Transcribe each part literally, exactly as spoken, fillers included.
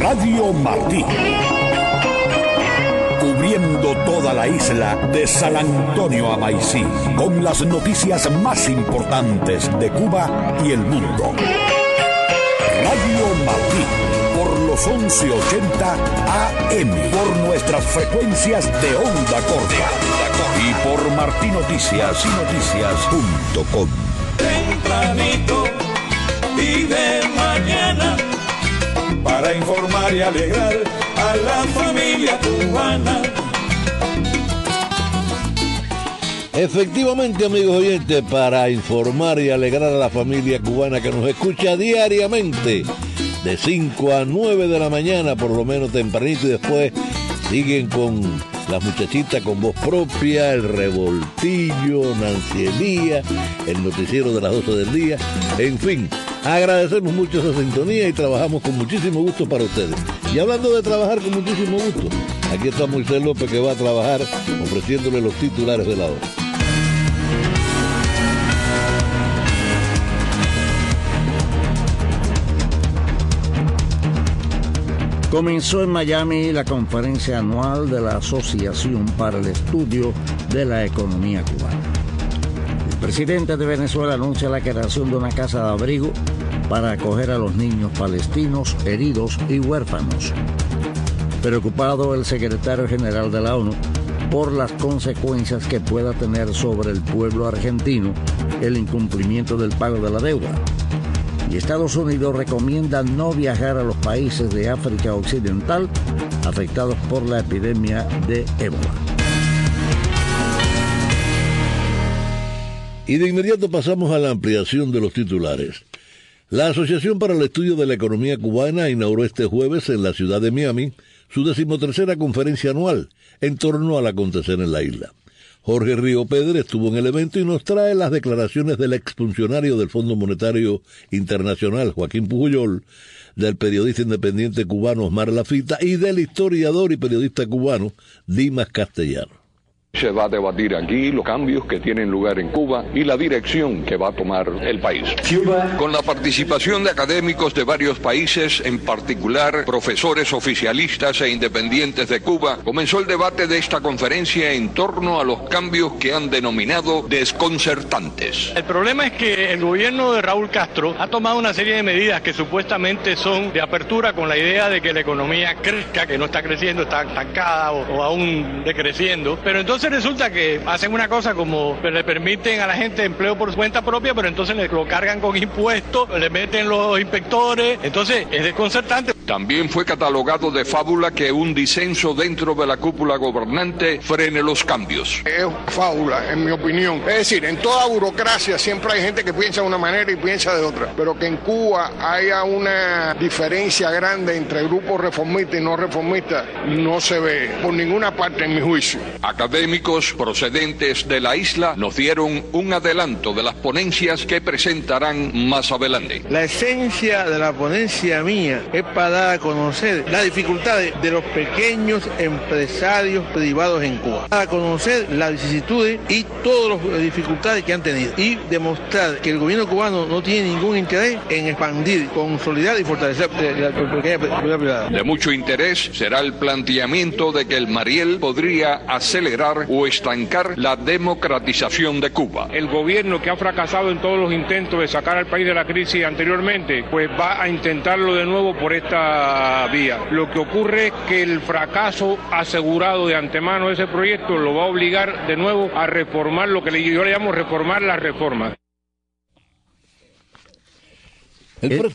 Radio Martí. Cubriendo toda la isla de San Antonio a Maicí, con las noticias más importantes de Cuba y el mundo. Radio Martí, por los once ochenta A M, por nuestras frecuencias de onda corta y por martí noticias y noticias punto com. Tempranito y de mañana, para informar y alegrar a la familia cubana. Efectivamente, amigos oyentes, para informar y alegrar a la familia cubana que nos escucha diariamente de cinco a nueve de la mañana, por lo menos tempranito, y después siguen con las muchachitas con voz propia, el revoltillo, Nancy Elías, el noticiero de las doce del día, en fin. Agradecemos mucho esa sintonía y trabajamos con muchísimo gusto para ustedes. Y hablando de trabajar con muchísimo gusto, aquí está Moisés López, que va a trabajar ofreciéndole los titulares de la hora. Comenzó en Miami la conferencia anual de la Asociación para el Estudio de la Economía Cubana. El presidente de Venezuela anuncia la creación de una casa de abrigo para acoger a los niños palestinos heridos y huérfanos. Preocupado el secretario general de la ONU por las consecuencias que pueda tener sobre el pueblo argentino el incumplimiento del pago de la deuda. Y Estados Unidos recomienda no viajar a los países de África Occidental afectados por la epidemia de ébola. Y de inmediato pasamos a la ampliación de los titulares. La Asociación para el Estudio de la Economía Cubana inauguró este jueves en la ciudad de Miami su decimotercera conferencia anual en torno al acontecer en la isla. Jorge Río Pedre estuvo en el evento y nos trae las declaraciones del exfuncionario del Fondo Monetario Internacional, Joaquín Pujol, del periodista independiente cubano Osmar Lafita y del historiador y periodista cubano Dimas Castellano. Se va a debatir aquí los cambios que tienen lugar en Cuba y la dirección que va a tomar el país. Cuba. Con la participación de académicos de varios países, en particular profesores oficialistas e independientes de Cuba, comenzó el debate de esta conferencia en torno a los cambios que han denominado desconcertantes. El problema es que el gobierno de Raúl Castro ha tomado una serie de medidas que supuestamente son de apertura con la idea de que la economía crezca, que no está creciendo, está estancada o, o aún decreciendo, pero entonces resulta que hacen una cosa como le permiten a la gente empleo por cuenta propia, pero entonces le lo cargan con impuestos, le meten los inspectores, entonces es desconcertante. También fue catalogado de fábula que un disenso dentro de la cúpula gobernante frene los cambios. Es fábula, en mi opinión. Es decir, en toda burocracia siempre hay gente que piensa de una manera y piensa de otra, pero que en Cuba haya una diferencia grande entre grupos reformistas y no reformistas no se ve por ninguna parte, en mi juicio. Académicos procedentes de la isla nos dieron un adelanto de las ponencias que presentarán más adelante. La esencia de la ponencia mía es para dar a conocer las dificultades de los pequeños empresarios privados en Cuba, para conocer las vicisitudes y todas las dificultades que han tenido y demostrar que el gobierno cubano no tiene ningún interés en expandir, consolidar y fortalecer la pequeña propiedad privada. De mucho interés será el planteamiento de que el Mariel podría acelerar o estancar la democratización de Cuba. El gobierno, que ha fracasado en todos los intentos de sacar al país de la crisis anteriormente, pues va a intentarlo de nuevo por esta vía. Lo que ocurre es que el fracaso asegurado de antemano de ese proyecto lo va a obligar de nuevo a reformar lo que yo le llamo reformar las reformas. El, el,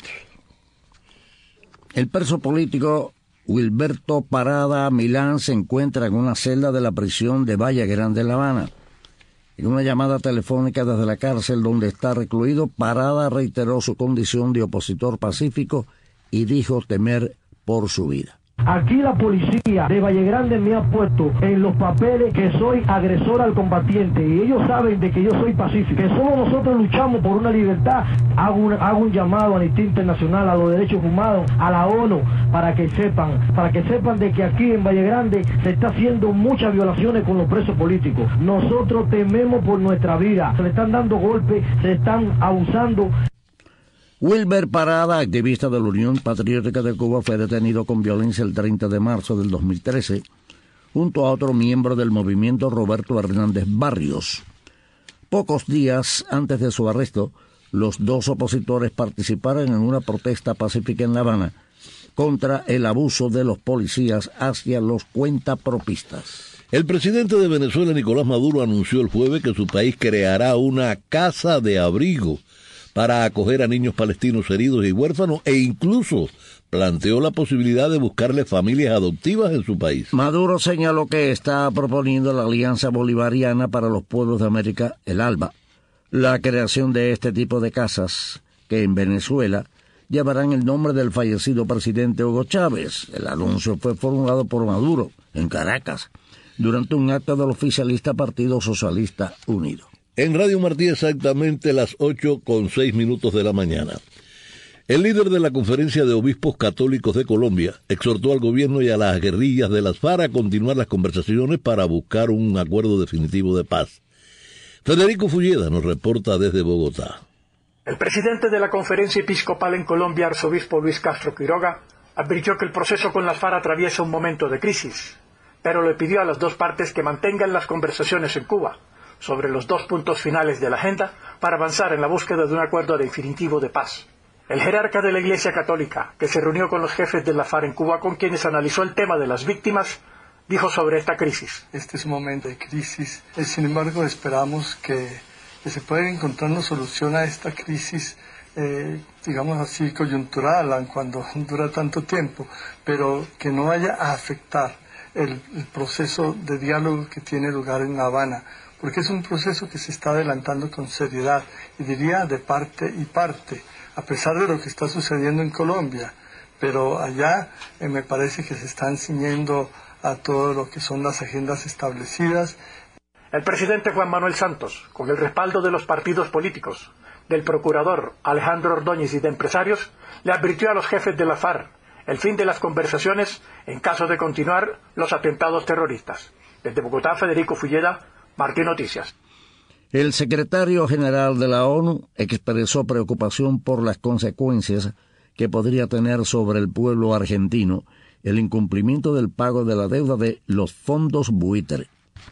el preso político Wilberto Parada Milán se encuentra en una celda de la prisión de Valle Grande, en La Habana. En una llamada telefónica desde la cárcel donde está recluido, Parada reiteró su condición de opositor pacífico y dijo temer por su vida. Aquí la policía de Valle Grande me ha puesto en los papeles que soy agresor al combatiente y ellos saben de que yo soy pacífico, que solo nosotros luchamos por una libertad. Hago un, hago un llamado a Amnistía Internacional, a los derechos humanos, a la ONU, para que sepan, para que sepan de que aquí en Valle Grande se está haciendo muchas violaciones con los presos políticos. Nosotros tememos por nuestra vida, se le están dando golpes, se están abusando. Wilber Parada, activista de la Unión Patriótica de Cuba, fue detenido con violencia el treinta de marzo del dos mil trece, junto a otro miembro del movimiento, Roberto Hernández Barrios. Pocos días antes de su arresto, los dos opositores participaron en una protesta pacífica en La Habana contra el abuso de los policías hacia los cuentapropistas. El presidente de Venezuela, Nicolás Maduro, anunció el jueves que su país creará una casa de abrigo para acoger a niños palestinos heridos y huérfanos, e incluso planteó la posibilidad de buscarle familias adoptivas en su país. Maduro señaló que está proponiendo la Alianza Bolivariana para los Pueblos de América, el ALBA, la creación de este tipo de casas, que en Venezuela llevarán el nombre del fallecido presidente Hugo Chávez. El anuncio fue formulado por Maduro en Caracas durante un acto del oficialista Partido Socialista Unido. En Radio Martí, exactamente las ocho con seis minutos de la mañana. El líder de la Conferencia de Obispos Católicos de Colombia exhortó al gobierno y a las guerrillas de las FARC a continuar las conversaciones para buscar un acuerdo definitivo de paz. Federico Fulleda nos reporta desde Bogotá. El presidente de la Conferencia Episcopal en Colombia, arzobispo Luis Castro Quiroga, advirtió que el proceso con las FARC atraviesa un momento de crisis, pero le pidió a las dos partes que mantengan las conversaciones en Cuba sobre los dos puntos finales de la agenda para avanzar en la búsqueda de un acuerdo definitivo de paz. El jerarca de la Iglesia Católica, que se reunió con los jefes de la FARC en Cuba, con quienes analizó el tema de las víctimas, dijo sobre esta crisis: Este es un momento de crisis, sin embargo esperamos que, que se pueda encontrar una solución a esta crisis, eh, digamos así, coyuntural, cuando dura tanto tiempo, pero que no vaya a afectar el, el proceso de diálogo que tiene lugar en La Habana, porque es un proceso que se está adelantando con seriedad, y diría de parte y parte, a pesar de lo que está sucediendo en Colombia, pero allá eh, me parece que se están ciñendo a todo lo que son las agendas establecidas. El presidente Juan Manuel Santos, con el respaldo de los partidos políticos, del procurador Alejandro Ordóñez y de empresarios, le advirtió a los jefes de la FARC el fin de las conversaciones en caso de continuar los atentados terroristas. Desde Bogotá, Federico Fulleda, Martí Noticias. El secretario general de la ONU expresó preocupación por las consecuencias que podría tener sobre el pueblo argentino el incumplimiento del pago de la deuda de los fondos buitre.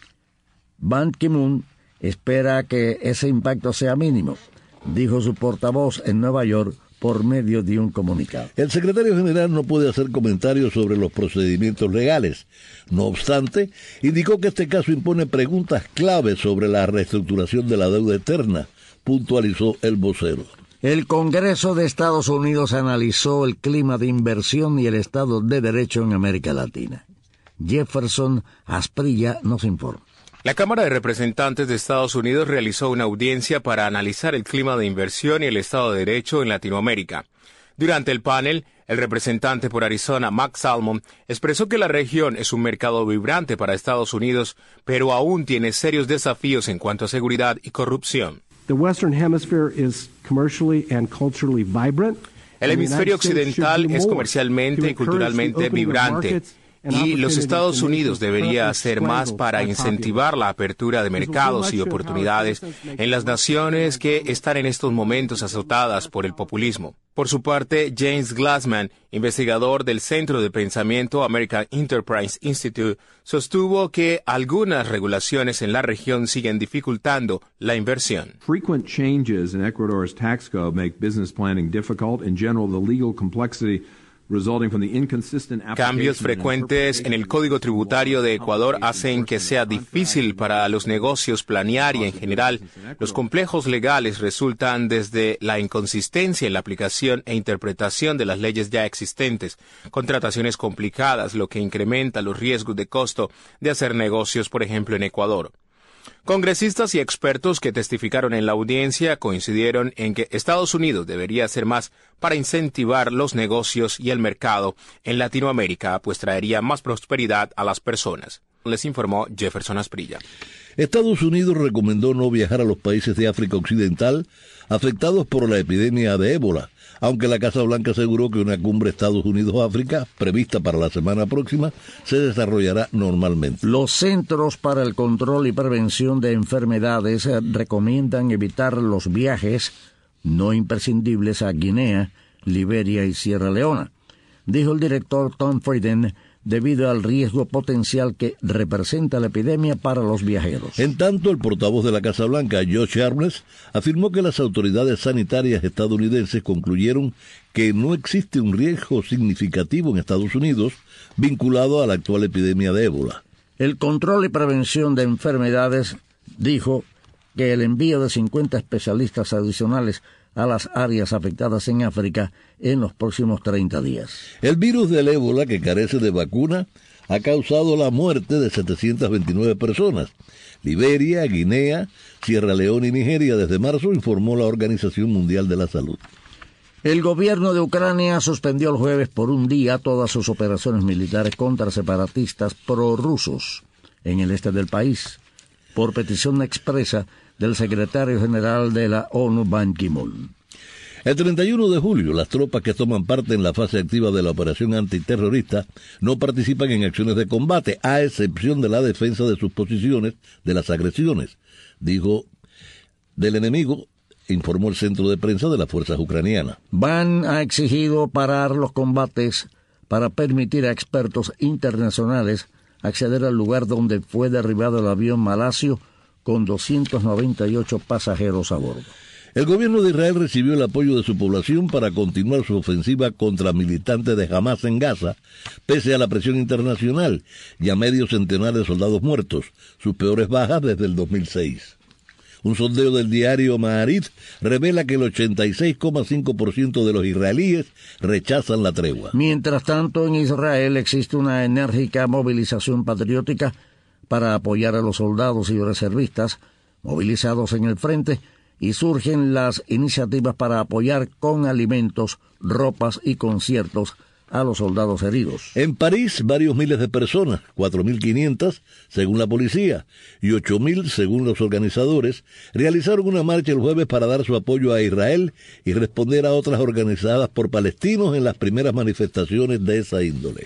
Ban Ki-moon espera que ese impacto sea mínimo, dijo su portavoz en Nueva York por medio de un comunicado. El secretario general no puede hacer comentarios sobre los procedimientos legales. No obstante, indicó que este caso impone preguntas claves sobre la reestructuración de la deuda eterna, puntualizó el vocero. El Congreso de Estados Unidos analizó el clima de inversión y el Estado de Derecho en América Latina. Jefferson Asprilla nos informa. La Cámara de Representantes de Estados Unidos realizó una audiencia para analizar el clima de inversión y el Estado de Derecho en Latinoamérica. Durante el panel, el representante por Arizona, Max Salmon, expresó que la región es un mercado vibrante para Estados Unidos, pero aún tiene serios desafíos en cuanto a seguridad y corrupción. The Western Hemisphere is commercially and culturally vibrant. El hemisferio occidental es comercialmente y culturalmente vibrante, y los Estados Unidos debería hacer más para incentivar la apertura de mercados y oportunidades en las naciones que están en estos momentos azotadas por el populismo. Por su parte, James Glassman, investigador del Centro de Pensamiento American Enterprise Institute, sostuvo que algunas regulaciones en la región siguen dificultando la inversión. Frequent changes in Ecuador's tax code make business planning difficult. In general, the legal complexity Cambios frecuentes en el Código Tributario de Ecuador hacen que sea difícil para los negocios planear y, en general, los complejos legales resultan desde la inconsistencia en la aplicación e interpretación de las leyes ya existentes, contrataciones complicadas, lo que incrementa los riesgos de costo de hacer negocios, por ejemplo, en Ecuador. Congresistas y expertos que testificaron en la audiencia coincidieron en que Estados Unidos debería hacer más para incentivar los negocios y el mercado en Latinoamérica, pues traería más prosperidad a las personas. Les informó Jefferson Asprilla. Estados Unidos recomendó no viajar a los países de África Occidental afectados por la epidemia de ébola, aunque la Casa Blanca aseguró que una cumbre Estados Unidos-África, prevista para la semana próxima, se desarrollará normalmente. Los Centros para el Control y Prevención de Enfermedades recomiendan evitar los viajes no imprescindibles a Guinea, Liberia y Sierra Leona, dijo el director Tom Frieden, debido al riesgo potencial que representa la epidemia para los viajeros. En tanto, el portavoz de la Casa Blanca, Josh Earnest, afirmó que las autoridades sanitarias estadounidenses concluyeron que no existe un riesgo significativo en Estados Unidos vinculado a la actual epidemia de ébola. El control y prevención de enfermedades dijo que el envío de cincuenta especialistas adicionales a las áreas afectadas en África en los próximos treinta días. El virus del ébola, que carece de vacuna, ha causado la muerte de setecientas veintinueve personas. Liberia, Guinea, Sierra Leona y Nigeria desde marzo, informó la Organización Mundial de la Salud. El gobierno de Ucrania suspendió el jueves por un día todas sus operaciones militares contra separatistas prorrusos en el este del país, por petición expresa del secretario general de la ONU, Ban Ki-moon. El treinta y uno de julio, las tropas que toman parte en la fase activa de la operación antiterrorista no participan en acciones de combate, a excepción de la defensa de sus posiciones de las agresiones, dijo del enemigo, informó el centro de prensa de las fuerzas ucranianas. Ban ha exigido parar los combates para permitir a expertos internacionales acceder al lugar donde fue derribado el avión malasio con doscientos noventa y ocho pasajeros a bordo. El gobierno de Israel recibió el apoyo de su población para continuar su ofensiva contra militantes de Hamas en Gaza, pese a la presión internacional y a medio centenar de soldados muertos, sus peores bajas desde el dos mil seis. Un sondeo del diario Ma'ariv revela que el ochenta y seis coma cinco por ciento de los israelíes rechazan la tregua. Mientras tanto, en Israel existe una enérgica movilización patriótica para apoyar a los soldados y reservistas movilizados en el frente, y surgen las iniciativas para apoyar con alimentos, ropas y conciertos a los soldados heridos. En París, varios miles de personas, cuatro mil quinientas según la policía y ocho mil según los organizadores, realizaron una marcha el jueves para dar su apoyo a Israel y responder a otras organizadas por palestinos en las primeras manifestaciones de esa índole.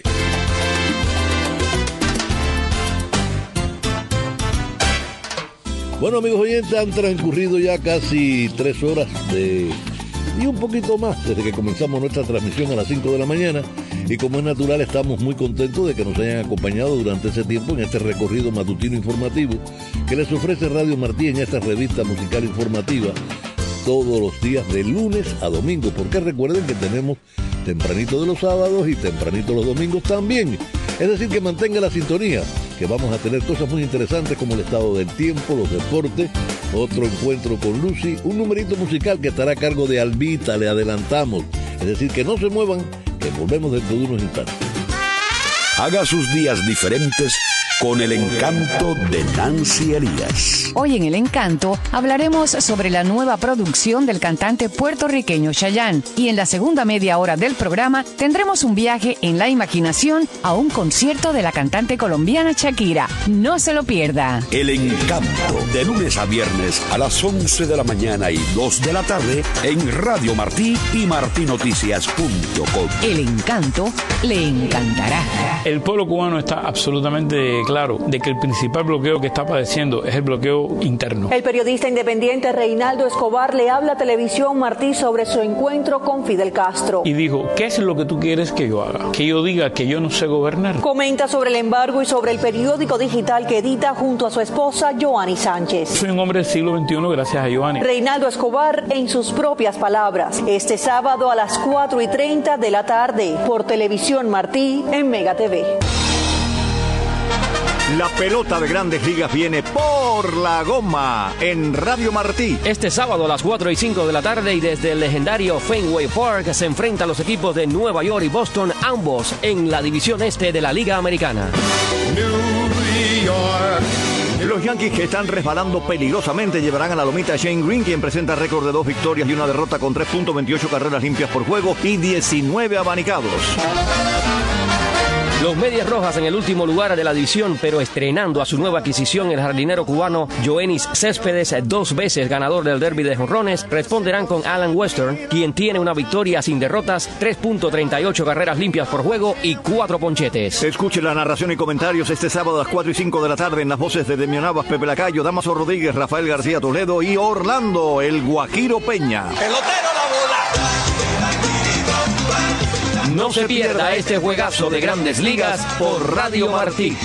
Bueno, amigos oyentes, han transcurrido ya casi tres horas de... y un poquito más desde que comenzamos nuestra transmisión a las cinco de la mañana, y como es natural estamos muy contentos de que nos hayan acompañado durante ese tiempo en este recorrido matutino informativo que les ofrece Radio Martí en esta revista musical informativa todos los días de lunes a domingo, porque recuerden que tenemos tempranito de los sábados y tempranito los domingos también. Es decir, que mantenga la sintonía, que vamos a tener cosas muy interesantes como el estado del tiempo, los deportes, otro encuentro con Lucy, un numerito musical que estará a cargo de Albita, le adelantamos. Es decir, que no se muevan, que volvemos dentro de unos instantes. Haga sus días diferentes con el encanto de Nancy Elías. Hoy en El Encanto hablaremos sobre la nueva producción del cantante puertorriqueño Chayanne, y en la segunda media hora del programa tendremos un viaje en la imaginación a un concierto de la cantante colombiana Shakira. No se lo pierda. El Encanto, de lunes a viernes a las once de la mañana y dos de la tarde en Radio Martí y martí noticias punto com. El Encanto le encantará. El pueblo cubano está absolutamente claro de que el principal bloqueo que está padeciendo es el bloqueo interno. El periodista independiente Reinaldo Escobar le habla a Televisión Martí sobre su encuentro con Fidel Castro. Y dijo, ¿qué es lo que tú quieres que yo haga? Que yo diga que yo no sé gobernar. Comenta sobre el embargo y sobre el periódico digital que edita junto a su esposa Joanny Sánchez. Soy un hombre del siglo veintiuno gracias a Joanny. Reinaldo Escobar en sus propias palabras, este sábado a las cuatro y treinta de la tarde por Televisión Martí en Mega T V. La pelota de Grandes Ligas viene por la goma en Radio Martí. Este sábado a las cuatro y cinco de la tarde y desde el legendario Fenway Park se enfrentan los equipos de Nueva York y Boston, ambos en la división este de la Liga Americana. New York. Los Yankees, que están resbalando peligrosamente, llevarán a la lomita a Shane Green, quien presenta récord de dos victorias y una derrota con tres punto veintiocho carreras limpias por juego y diecinueve abanicados. Los Medias Rojas en el último lugar de la división, pero estrenando a su nueva adquisición, el jardinero cubano Yoenis Céspedes, dos veces ganador del derby de jonrones, responderán con Alan Western, quien tiene una victoria sin derrotas, tres punto treinta y ocho carreras limpias por juego y cuatro ponchetes. Escuche la narración y comentarios este sábado a las cuatro y cinco de la tarde en las voces de Demian Navas, Pepe Lacayo, Damaso Rodríguez, Rafael García Toledo y Orlando, el Guajiro Peña. Pelotero la bola. No se pierda este juegazo de Grandes Ligas por Radio Martí.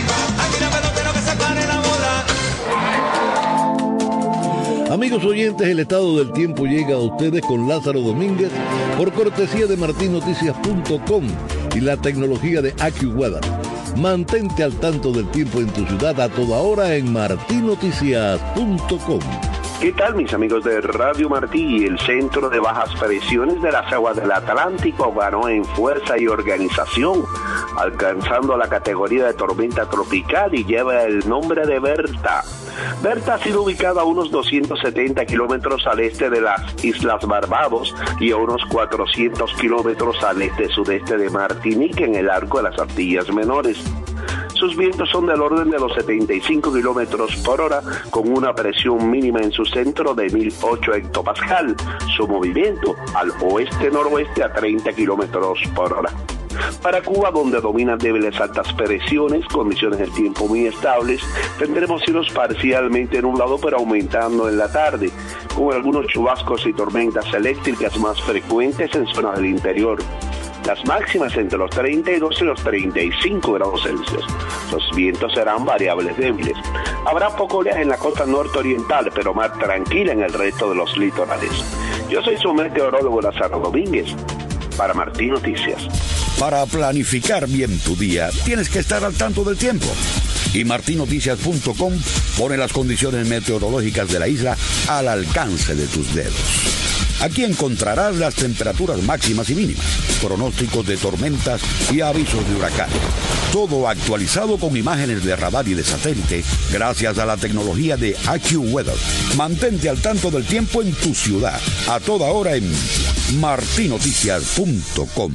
Amigos oyentes, el estado del tiempo llega a ustedes con Lázaro Domínguez por cortesía de martin noticias punto com y la tecnología de AccuWeather. Mantente al tanto del tiempo en tu ciudad a toda hora en martin noticias punto com. ¿Qué tal, mis amigos de Radio Martí? El Centro de Bajas Presiones de las Aguas del Atlántico ganó en fuerza y organización, alcanzando la categoría de tormenta tropical y lleva el nombre de Berta. Berta ha sido ubicada a unos doscientos setenta kilómetros al este de las Islas Barbados y a unos cuatrocientos kilómetros al este-sudeste de Martinica, en el arco de las Antillas Menores. Sus vientos son del orden de los setenta y cinco kilómetros por hora, con una presión mínima en su centro de mil ocho hectopascal. Su movimiento al oeste-noroeste a treinta kilómetros por hora. Para Cuba, donde dominan débiles altas presiones, condiciones del tiempo muy estables, tendremos cielos parcialmente nublados pero aumentando en la tarde, con algunos chubascos y tormentas eléctricas más frecuentes en zonas del interior. Las máximas entre los treinta y dos y los treinta y cinco grados Celsius. Los vientos serán variables débiles. Habrá poco oleaje en la costa norte-oriental, pero mar tranquila en el resto de los litorales. Yo soy su meteorólogo Lázaro Domínguez, para Martín Noticias. Para planificar bien tu día, tienes que estar al tanto del tiempo. Y martin noticias punto com pone las condiciones meteorológicas de la isla al alcance de tus dedos. Aquí encontrarás las temperaturas máximas y mínimas, pronósticos de tormentas y avisos de huracán. Todo actualizado con imágenes de radar y de satélite gracias a la tecnología de AccuWeather. Mantente al tanto del tiempo en tu ciudad, a toda hora en martin noticias punto com.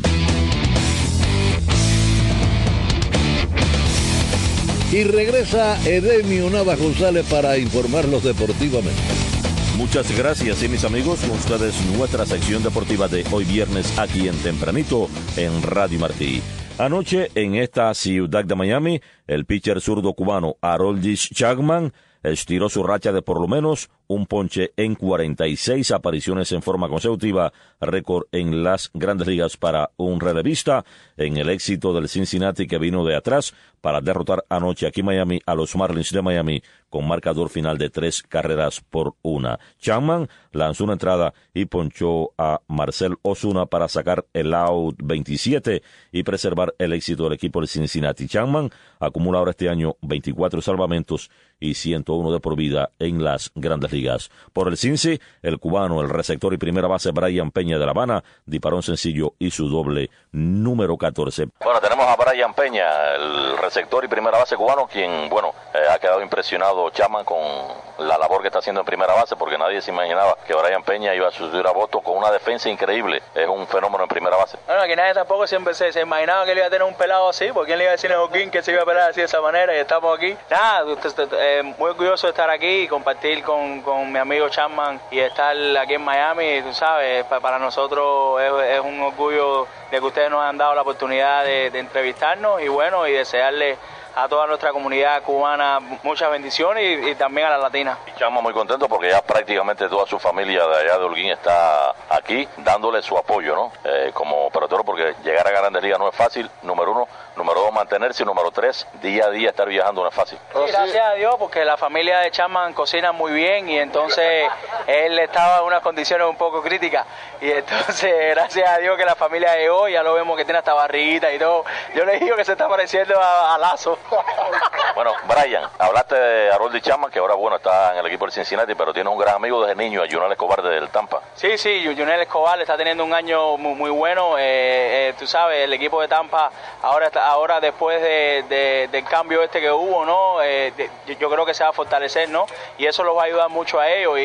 Y regresa Edemio Navas González para informarlos deportivamente. Muchas gracias, y mis amigos, con ustedes nuestra sección deportiva de hoy viernes aquí en Tempranito en Radio Martí. Anoche en esta ciudad de Miami, el pitcher zurdo cubano Aroldis Chapman estiró su racha de por lo menos un ponche en cuarenta y seis apariciones en forma consecutiva, récord en las Grandes Ligas para un relevista, en el éxito del Cincinnati, que vino de atrás para derrotar anoche aquí en Miami a los Marlins de Miami con marcador final de tres carreras por una. Chapman lanzó una entrada y ponchó a Marcell Ozuna para sacar el out veintisiete y preservar el éxito del equipo de Cincinnati. Chapman acumula ahora este año veinticuatro salvamentos y ciento uno de por vida en las Grandes Ligas. Por el Cincy, el cubano, el receptor y primera base Brian Peña de La Habana, disparó un sencillo y su doble número catorce. Bueno, tenemos a Brian Peña, el receptor y primera base cubano, quien, bueno, eh, ha quedado impresionado Chapman con la labor que está haciendo en primera base, porque nadie se imaginaba que Brian Peña iba a sustituir a Boston con una defensa increíble. Es un fenómeno en primera base. Bueno, aquí nadie tampoco siempre se, se imaginaba que él iba a tener un pelado así, porque quién le iba a decir a Joaquín que se iba a pelar así de esa manera, y estamos aquí. Nada, eh, muy orgulloso de estar aquí y compartir con, con mi amigo Chapman y estar aquí en Miami. Tú sabes, para, para nosotros es, es un orgullo de que ustedes nos han dado la oportunidad de, de entrevistarnos, y bueno, y desearle a toda nuestra comunidad cubana muchas bendiciones y, y también a la latina. Chapman muy contento porque ya prácticamente toda su familia de allá de Holguín está aquí dándole su apoyo, ¿no? Eh, como pelotero, porque llegar a Grandes Ligas no es fácil, número uno. Número dos, mantenerse. Y número tres, día a día estar viajando no es fácil. Sí, gracias a Dios, porque la familia de Chapman cocina muy bien, y entonces él estaba en unas condiciones un poco críticas, y entonces gracias a Dios que la familia llegó, ya lo vemos que tiene hasta barriguita y todo. Yo le digo que se está pareciendo a, a Lazo. Bueno, Brian, hablaste de Aroldis Chapman, que ahora, bueno, está en el equipo del Cincinnati, pero tiene un gran amigo desde niño, a Junel Escobar del Tampa. Sí, sí, Junel Escobar está teniendo un año muy, muy bueno. Eh, eh, tú sabes, el equipo de Tampa ahora está ahora después de, de, del cambio este que hubo, ¿no? Eh, de, yo creo que se va a fortalecer, ¿no? Y eso los va a ayudar mucho a ellos, y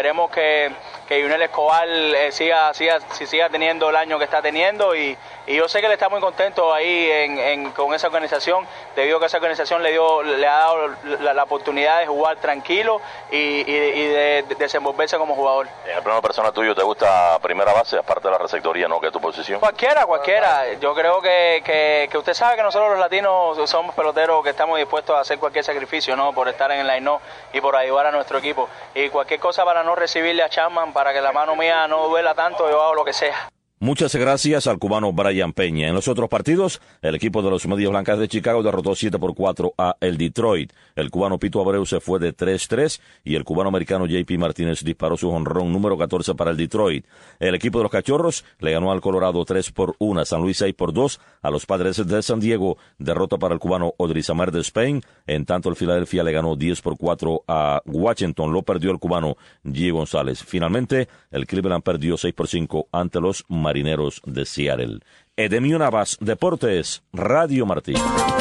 esperemos que, que Yunel Escobar eh, siga, siga, siga teniendo el año que está teniendo y, y yo sé que él está muy contento ahí en, en, con esa organización, debido a que esa organización le dio le ha dado la, la oportunidad de jugar tranquilo y, y, y de, de desenvolverse como jugador. En el plano personal tuyo, ¿te gusta primera base, aparte de la receptoría, no, que es tu posición? Cualquiera, cualquiera. Yo creo que, que, que usted sabe que nosotros los latinos somos peloteros que estamos dispuestos a hacer cualquier sacrificio, ¿no? Por estar en el line-up y por ayudar a nuestro equipo. Y cualquier cosa para no recibirle a Chapman, para que la mano mía no duela tanto, yo hago lo que sea. Muchas gracias al cubano Brian Peña. En los otros partidos, el equipo de los Medias Blancas de Chicago derrotó siete por cuatro a el Detroit. El cubano Pito Abreu se fue de tres tres y el cubano americano J P Martínez disparó su jonrón número catorce para el Detroit. El equipo de los Cachorros le ganó al Colorado tres por uno, a San Luis seis por dos, a los Padres de San Diego, derrota para el cubano Odrizamer de Spain. En tanto, el Filadelfia le ganó diez por cuatro a Washington, lo perdió el cubano G. González. Finalmente, el Cleveland perdió seis por cinco ante los Marineros de Seattle. Edemio Navas, Deportes, Radio Martí.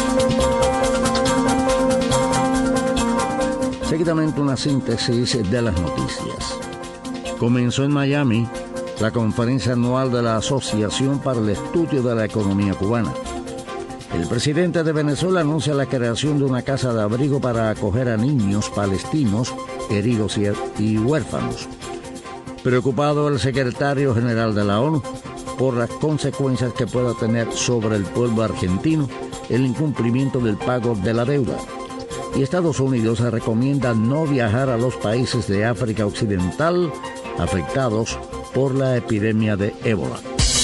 Seguidamente una síntesis de las noticias. Comenzó en Miami la conferencia anual de la Asociación para el Estudio de la Economía Cubana. El presidente de Venezuela anuncia la creación de una casa de abrigo para acoger a niños palestinos heridos y, y huérfanos. Preocupado el secretario general de la ONU por las consecuencias que pueda tener sobre el pueblo argentino el incumplimiento del pago de la deuda. Y Estados Unidos recomienda no viajar a los países de África Occidental afectados por la epidemia de ébola.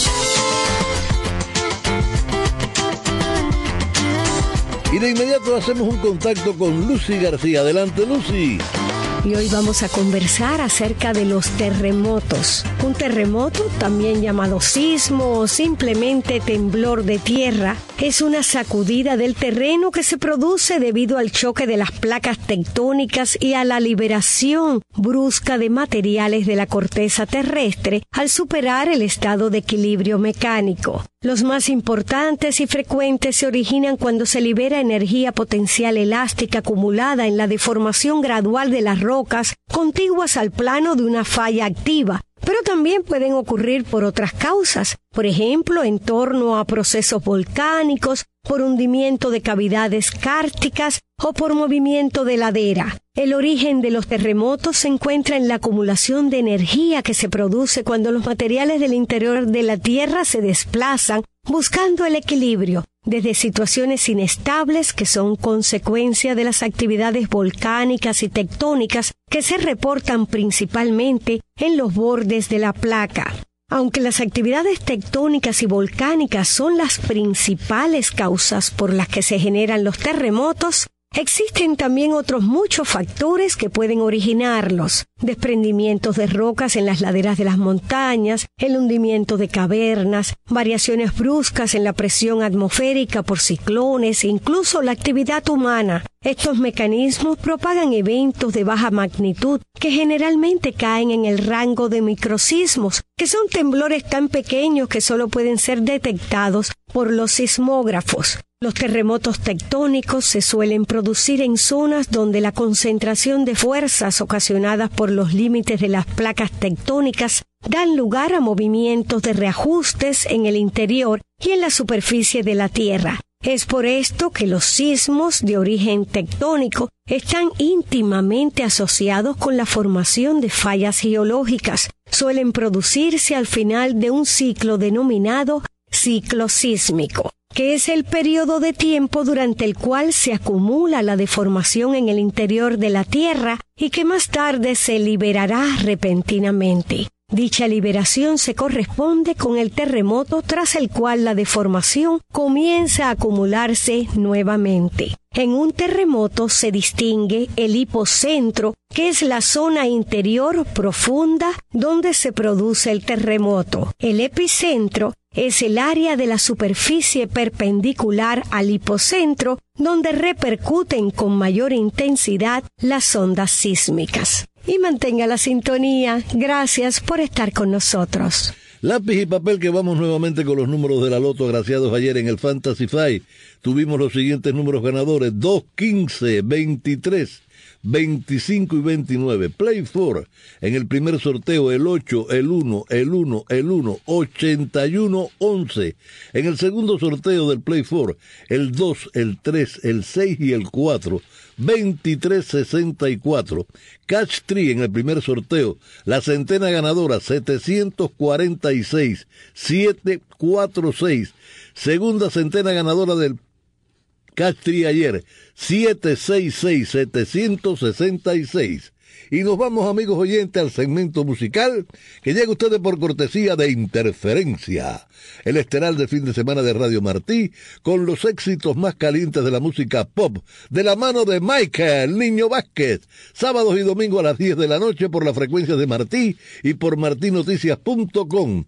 Y de inmediato hacemos un contacto con Lucy García. Adelante, Lucy. Y hoy vamos a conversar acerca de los terremotos. Un terremoto, también llamado sismo o simplemente temblor de tierra, es una sacudida del terreno que se produce debido al choque de las placas tectónicas y a la liberación brusca de materiales de la corteza terrestre al superar el estado de equilibrio mecánico. Los más importantes y frecuentes se originan cuando se libera energía potencial elástica acumulada en la deformación gradual de las rocas contiguas al plano de una falla activa, pero también pueden ocurrir por otras causas, por ejemplo, en torno a procesos volcánicos, por hundimiento de cavidades kárticas o por movimiento de ladera. El origen de los terremotos se encuentra en la acumulación de energía que se produce cuando los materiales del interior de la Tierra se desplazan buscando el equilibrio, desde situaciones inestables que son consecuencia de las actividades volcánicas y tectónicas que se reportan principalmente en los bordes de la placa. Aunque las actividades tectónicas y volcánicas son las principales causas por las que se generan los terremotos, existen también otros muchos factores que pueden originarlos: desprendimientos de rocas en las laderas de las montañas, el hundimiento de cavernas, variaciones bruscas en la presión atmosférica por ciclones e incluso la actividad humana. Estos mecanismos propagan eventos de baja magnitud que generalmente caen en el rango de microsismos, que son temblores tan pequeños que solo pueden ser detectados por los sismógrafos. Los terremotos tectónicos se suelen producir en zonas donde la concentración de fuerzas ocasionadas por los límites de las placas tectónicas dan lugar a movimientos de reajustes en el interior y en la superficie de la Tierra. Es por esto que los sismos de origen tectónico están íntimamente asociados con la formación de fallas geológicas. Suelen producirse al final de un ciclo denominado ciclo sísmico, que es el periodo de tiempo durante el cual se acumula la deformación en el interior de la Tierra y que más tarde se liberará repentinamente. Dicha liberación se corresponde con el terremoto tras el cual la deformación comienza a acumularse nuevamente. En un terremoto se distingue el hipocentro, que es la zona interior profunda donde se produce el terremoto. El epicentro es el área de la superficie perpendicular al hipocentro, donde repercuten con mayor intensidad las ondas sísmicas. Y mantenga la sintonía. Gracias por estar con nosotros. Lápiz y papel, que vamos nuevamente con los números de la Loto agraciados ayer en el Fantasy Five. Tuvimos los siguientes números ganadores: dos, quince, veintitrés, veinticinco y veintinueve. Play cuatro. En el primer sorteo, el ocho, el uno, el uno, el uno, ochenta y uno, once. En el segundo sorteo del Play cuatro, el dos, el tres, el seis y el cuatro, veintitrés sesenta y cuatro. Catch tres en el primer sorteo, la centena ganadora setecientos cuarenta y seis, setecientos cuarenta y seis. Segunda centena ganadora del Catch tres ayer, setecientos sesenta y seis, setecientos sesenta y seis. Y nos vamos, amigos oyentes, al segmento musical que llega a ustedes por cortesía de Interferencia, el estelar de fin de semana de Radio Martí, con los éxitos más calientes de la música pop, de la mano de Michael Niño Vázquez, sábados y domingos a las diez de la noche por la frecuencia de Martí y por martí noticias punto com.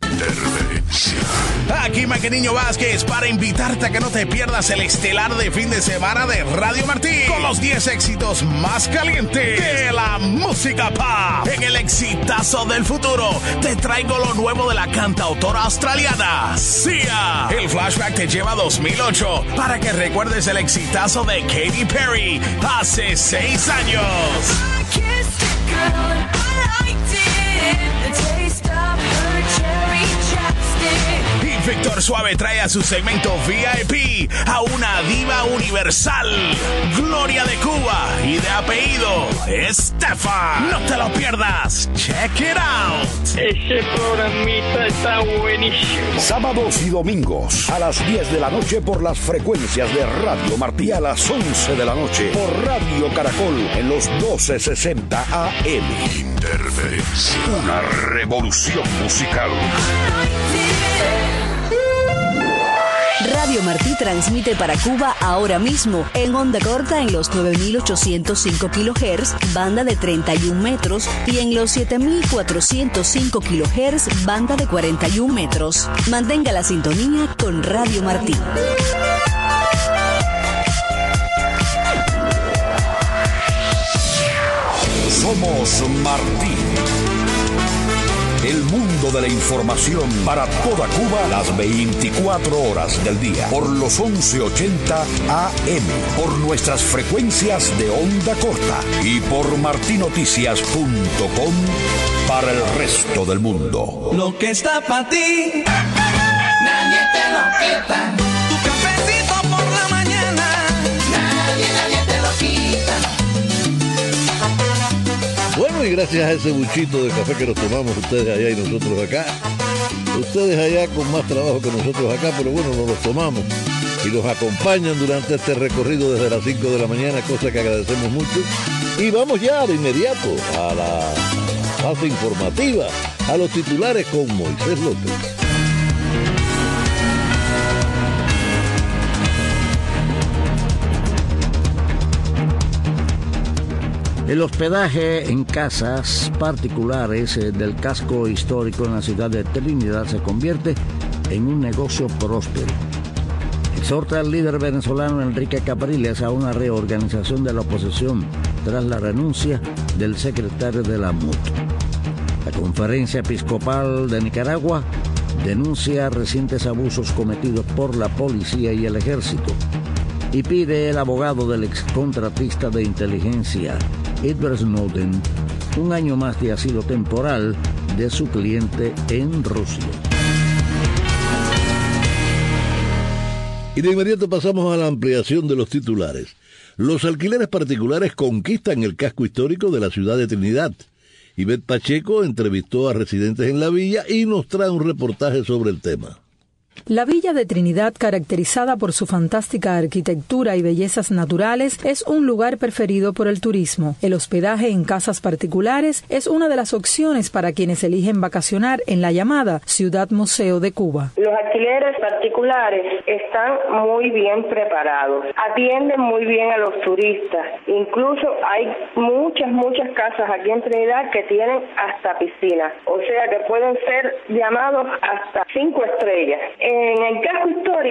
Aquí Maqueniño Vázquez para invitarte a que no te pierdas el estelar de fin de semana de Radio Martí con los diez éxitos más calientes de la música pop. En el exitazo del futuro te traigo lo nuevo de la cantautora australiana Sia. El flashback te lleva a dos mil ocho para que recuerdes el exitazo de Katy Perry hace seis años. Y Víctor Suave trae a su segmento V I P a una diva universal, Gloria de Cuba y de apellido Estefan. No te lo pierdas. Check it out. Ese programita está buenísimo. Sábados y domingos a las diez de la noche por las frecuencias de Radio Martí, a las once de la noche por Radio Caracol en los doce sesenta A M. Interferencia, una revolución musical. Radio Martí transmite para Cuba ahora mismo en onda corta en los nueve mil ochocientos cinco kilohertz, banda de treinta y un metros, y en los siete mil cuatrocientos cinco kilohertz, banda de cuarenta y un metros. Mantenga la sintonía con Radio Martí. Somos Martí. El mundo de la información para toda Cuba las veinticuatro horas del día por los once ochenta A M, por nuestras frecuencias de onda corta y por martí noticias punto com para el resto del mundo. Lo que está para ti, nadie te lo quita. Tu cafecito por la mañana, nadie, nadie te lo quita. Bueno, y gracias a ese buchito de café que nos tomamos ustedes allá y nosotros acá, ustedes allá con más trabajo que nosotros acá, pero bueno, nos los tomamos y nos acompañan durante este recorrido desde las cinco de la mañana, cosa que agradecemos mucho. Y vamos ya de inmediato a la fase informativa, a los titulares con Moisés López. El hospedaje en casas particulares del casco histórico en la ciudad de Trinidad se convierte en un negocio próspero. Exhorta al líder venezolano Enrique Capriles a una reorganización de la oposición tras la renuncia del secretario de la M U T. La Conferencia Episcopal de Nicaragua denuncia recientes abusos cometidos por la policía y el ejército y pide el abogado del excontratista de inteligencia Edward Snowden un año más de asilo temporal de su cliente en Rusia. Y de inmediato pasamos a la ampliación de los titulares. Los alquileres particulares conquistan el casco histórico de la ciudad de Trinidad. Ivette Pacheco entrevistó a residentes en la villa y nos trae un reportaje sobre el tema. La villa de Trinidad, caracterizada por su fantástica arquitectura y bellezas naturales, es un lugar preferido por el turismo. El hospedaje en casas particulares es una de las opciones para quienes eligen vacacionar en la llamada Ciudad Museo de Cuba. Los alquileres particulares están muy bien preparados, atienden muy bien a los turistas. Incluso hay muchas, muchas casas aquí en Trinidad que tienen hasta piscina, o sea que pueden ser llamados hasta cinco estrellas. En el casco histórico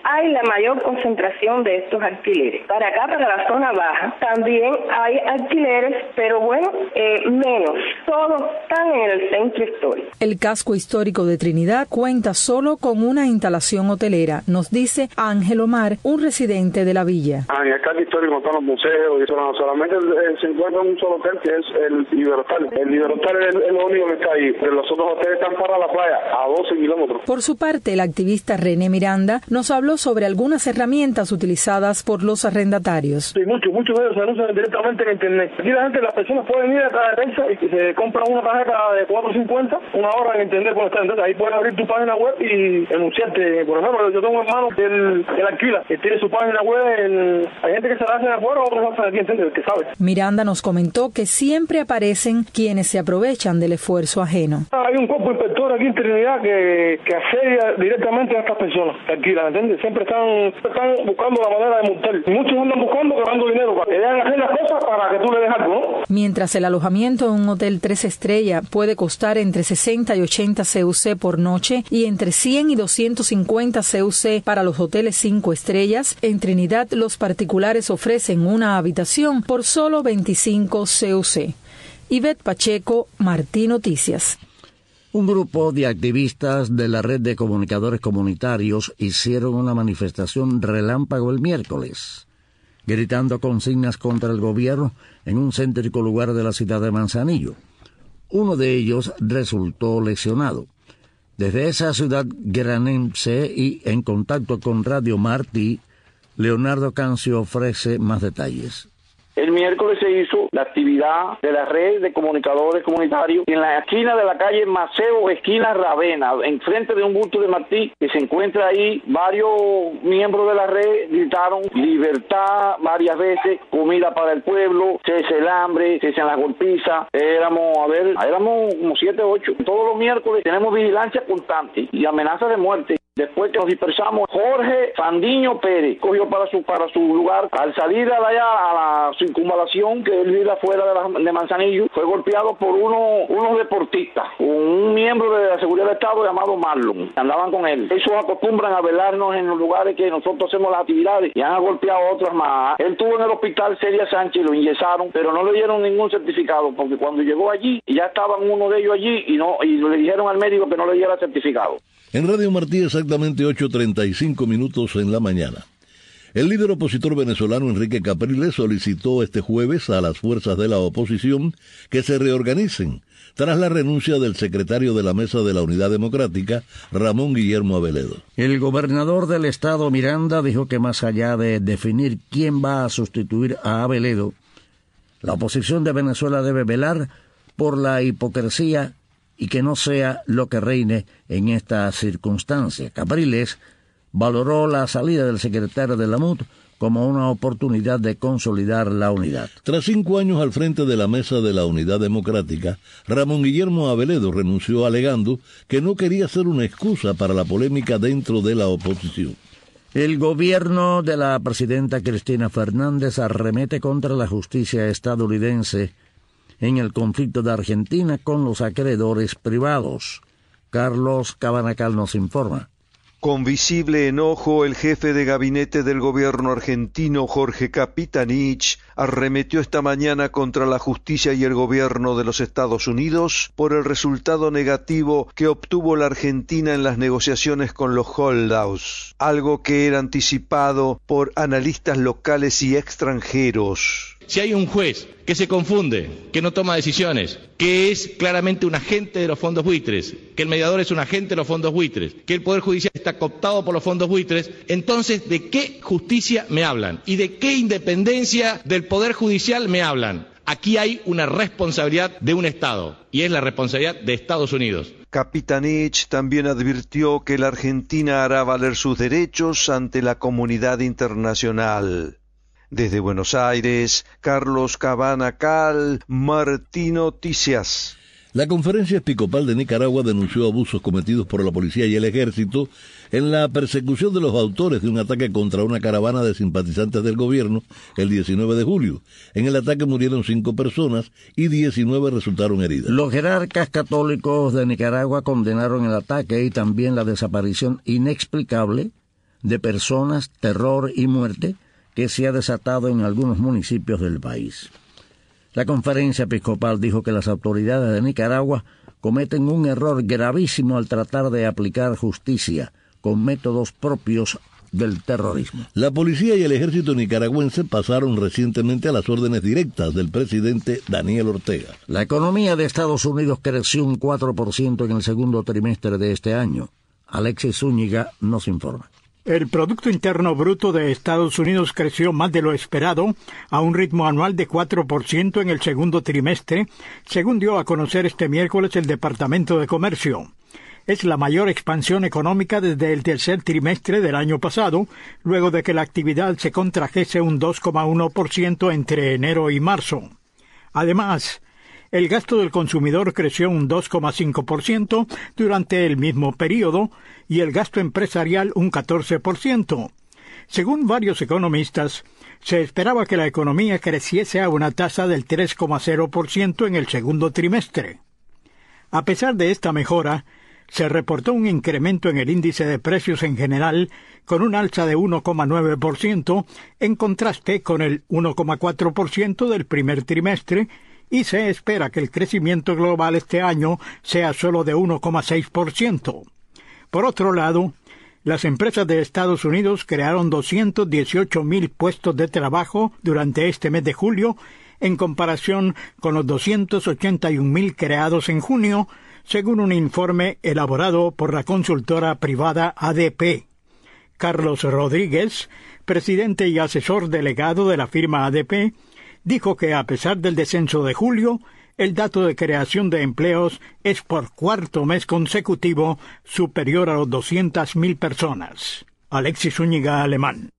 hay la mayor concentración de estos alquileres. Para acá, para la zona baja, también hay alquileres, pero bueno, eh, menos. Todos están en el centro histórico. El casco histórico de Trinidad cuenta solo con una instalación hotelera, nos dice Ángel Omar, un residente de la villa. Ah, en el casco histórico están los museos y eso, solamente se encuentra un solo hotel que es el Libertal. El Libertal es, es lo único que está ahí, pero los otros hoteles están para la playa, a doce kilómetros. Por su parte, el activista René Miranda nos habló sobre algunas herramientas utilizadas por los arrendatarios. Sí, muchos, muchos de ellos se anuncian directamente en internet. Aquí la gente, las personas pueden ir a cada defensa y se compran una tarjeta de cuatro cincuenta, una hora en internet por estar. Entonces ahí puedes abrir tu página web y anunciarte. Por ejemplo, yo tengo un hermano que él, él alquila, que tiene su página web. En, hay gente que se la hace afuera, otros hacen aquí, ¿entiendes? El que sabe. Miranda nos comentó que siempre aparecen quienes se aprovechan del esfuerzo ajeno. Hay un cuerpo inspector aquí en Trinidad que, que asedia directamente a estas personas que alquilan, ¿entiendes? Siempre están, están buscando la manera de multar. Muchos andan buscando, ganando dinero para que dejan hacer las cosas para que tú le des algo, ¿no? Mientras el alojamiento en un hotel tres estrellas puede costar entre sesenta y ochenta C U C por noche y entre cien y doscientos cincuenta C U C para los hoteles cinco estrellas, en Trinidad los particulares ofrecen una habitación por solo veinticinco C U C. Ivette Pacheco, Martí Noticias. Un grupo de activistas de la red de comunicadores comunitarios hicieron una manifestación relámpago el miércoles, gritando consignas contra el gobierno en un céntrico lugar de la ciudad de Manzanillo. Uno de ellos resultó lesionado. Desde esa ciudad granense y en contacto con Radio Martí, Leonardo Cancio ofrece más detalles. El miércoles se hizo la actividad de la red de comunicadores comunitarios en la esquina de la calle Maceo, esquina Ravena, enfrente de un bulto de Martí, que se encuentra ahí. Varios miembros de la red gritaron libertad varias veces, comida para el pueblo, cese el hambre, cese la golpiza. Éramos, a ver, éramos como siete, ocho. Todos los miércoles tenemos vigilancia constante y amenaza de muerte. Después que nos dispersamos, Jorge Fandiño Pérez cogió para su para su lugar. Al salir de allá a la circunvalación, que él vive afuera de, la, de Manzanillo, fue golpeado por uno, unos deportistas, un miembro de la seguridad del Estado llamado Marlon. Andaban con él. Ellos acostumbran a velarnos en los lugares que nosotros hacemos las actividades y han golpeado a otros más. Él estuvo en el hospital Celia Sánchez, lo ingresaron, pero no le dieron ningún certificado, porque cuando llegó allí, ya estaban uno de ellos allí y no y le dijeron al médico que no le diera certificado. En Radio Martí, exactamente ocho treinta y cinco minutos en la mañana. El líder opositor venezolano Enrique Capriles solicitó este jueves a las fuerzas de la oposición que se reorganicen tras la renuncia del secretario de la Mesa de la Unidad Democrática, Ramón Guillermo Aveledo. El gobernador del estado, Miranda, dijo que más allá de definir quién va a sustituir a Aveledo, la oposición de Venezuela debe velar por la hipocresía y que no sea lo que reine en esta circunstancia. Capriles valoró la salida del secretario de la M U D como una oportunidad de consolidar la unidad. Tras cinco años al frente de la Mesa de la Unidad Democrática, Ramón Guillermo Aveledo renunció alegando que no quería ser una excusa para la polémica dentro de la oposición. El gobierno de la presidenta Cristina Fernández arremete contra la justicia estadounidense en el conflicto de Argentina con los acreedores privados. Carlos Cabanacal nos informa. Con visible enojo, el jefe de gabinete del gobierno argentino, Jorge Capitanich, arremetió esta mañana contra la justicia y el gobierno de los Estados Unidos por el resultado negativo que obtuvo la Argentina en las negociaciones con los holdouts, algo que era anticipado por analistas locales y extranjeros. Si hay un juez que se confunde, que no toma decisiones, que es claramente un agente de los fondos buitres, que el mediador es un agente de los fondos buitres, que el Poder Judicial está cooptado por los fondos buitres, entonces, ¿de qué justicia me hablan? ¿Y de qué independencia del Poder Judicial me hablan? Aquí hay una responsabilidad de un Estado, y es la responsabilidad de Estados Unidos. Capitanich también advirtió que la Argentina hará valer sus derechos ante la comunidad internacional. Desde Buenos Aires, Carlos Cabanacal, Martí Noticias. La Conferencia Episcopal de Nicaragua denunció abusos cometidos por la policía y el ejército en la persecución de los autores de un ataque contra una caravana de simpatizantes del gobierno el diecinueve de julio. En el ataque murieron cinco personas y diecinueve resultaron heridas. Los jerarcas católicos de Nicaragua condenaron el ataque y también la desaparición inexplicable de personas, terror y muerte que se ha desatado en algunos municipios del país. La conferencia episcopal dijo que las autoridades de Nicaragua cometen un error gravísimo al tratar de aplicar justicia con métodos propios del terrorismo. La policía y el ejército nicaragüense pasaron recientemente a las órdenes directas del presidente Daniel Ortega. La economía de Estados Unidos creció un cuatro por ciento en el segundo trimestre de este año. Alexis Zúñiga nos informa. El Producto Interno Bruto de Estados Unidos creció más de lo esperado, a un ritmo anual de cuatro por ciento en el segundo trimestre, según dio a conocer este miércoles el Departamento de Comercio. Es la mayor expansión económica desde el tercer trimestre del año pasado, luego de que la actividad se contrajese un dos coma uno por ciento entre enero y marzo. Además, el gasto del consumidor creció un dos coma cinco por ciento durante el mismo periodo y el gasto empresarial un catorce por ciento. Según varios economistas, se esperaba que la economía creciese a una tasa del tres coma cero por ciento en el segundo trimestre. A pesar de esta mejora, se reportó un incremento en el índice de precios en general, con un alza de uno coma nueve por ciento, en contraste con el uno coma cuatro por ciento del primer trimestre, y se espera que el crecimiento global este año sea solo de uno coma seis por ciento. Por otro lado, las empresas de Estados Unidos crearon doscientos dieciocho mil puestos de trabajo durante este mes de julio, en comparación con los doscientos ochenta y un mil creados en junio, según un informe elaborado por la consultora privada A D P. Carlos Rodríguez, presidente y asesor delegado de la firma A D P, dijo que a pesar del descenso de julio, el dato de creación de empleos es por cuarto mes consecutivo superior a los doscientas mil personas. Alexis Zúñiga, Alemán.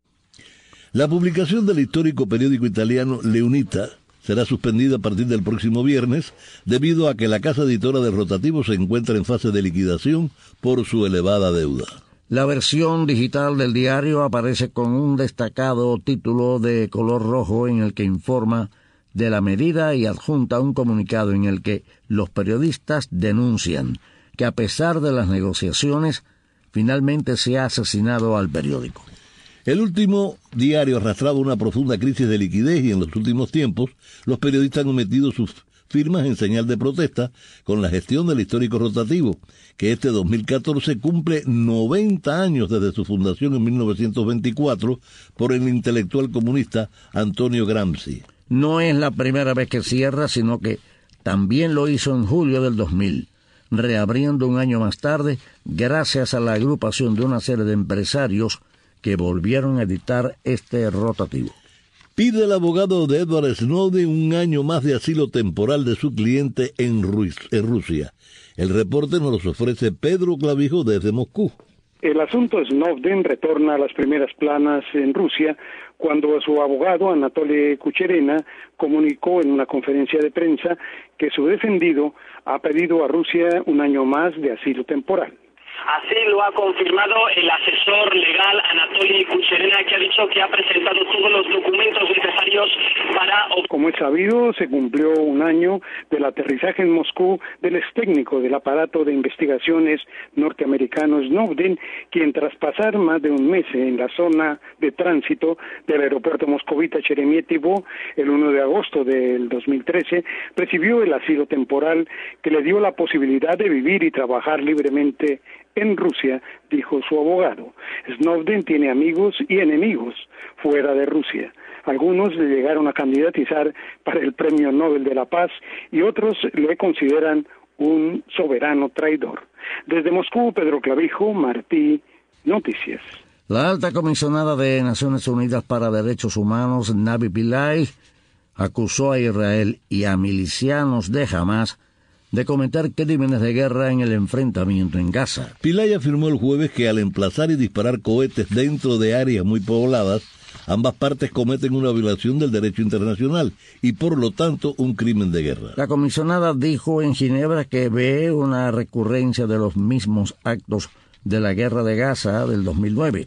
La publicación del histórico periódico italiano Leunita será suspendida a partir del próximo viernes debido a que la casa editora de Rotativo se encuentra en fase de liquidación por su elevada deuda. La versión digital del diario aparece con un destacado título de color rojo en el que informa de la medida y adjunta un comunicado en el que los periodistas denuncian que a pesar de las negociaciones, finalmente se ha asesinado al periódico. El último diario arrastraba una profunda crisis de liquidez y en los últimos tiempos los periodistas han metido sus firmas en señal de protesta con la gestión del histórico Rotativo, que este dos mil catorce cumple noventa años desde su fundación en mil novecientos veinticuatro por el intelectual comunista Antonio Gramsci. No es la primera vez que cierra, sino que también lo hizo en julio del dos mil, reabriendo un año más tarde gracias a la agrupación de una serie de empresarios que volvieron a editar este Rotativo. Pide el abogado de Edward Snowden un año más de asilo temporal de su cliente en, Ru- en Rusia. El reporte nos lo ofrece Pedro Clavijo desde Moscú. El asunto Snowden retorna a las primeras planas en Rusia cuando su abogado Anatoly Kucherena comunicó en una conferencia de prensa que su defendido ha pedido a Rusia un año más de asilo temporal. Así lo ha confirmado el asesor legal Anatoly Kucherena, que ha dicho que ha presentado todos los documentos necesarios para... Como es sabido, se cumplió un año del aterrizaje en Moscú del ex técnico del aparato de investigaciones norteamericano Snowden, quien tras pasar más de un mes en la zona de tránsito del aeropuerto moscovita Sheremetyevo el uno de agosto del dos mil trece, recibió el asilo temporal que le dio la posibilidad de vivir y trabajar libremente en Rusia, dijo su abogado. Snowden tiene amigos y enemigos fuera de Rusia. Algunos le llegaron a candidatizar para el Premio Nobel de la Paz y otros le consideran un soberano traidor. Desde Moscú, Pedro Clavijo, Martí, Noticias. La alta comisionada de Naciones Unidas para Derechos Humanos, Navi Pillay, acusó a Israel y a milicianos de Hamás de cometer crímenes de guerra en el enfrentamiento en Gaza. Pillay afirmó el jueves que al emplazar y disparar cohetes dentro de áreas muy pobladas, ambas partes cometen una violación del derecho internacional y por lo tanto un crimen de guerra. La comisionada dijo en Ginebra que ve una recurrencia de los mismos actos de la guerra de Gaza del dos mil nueve,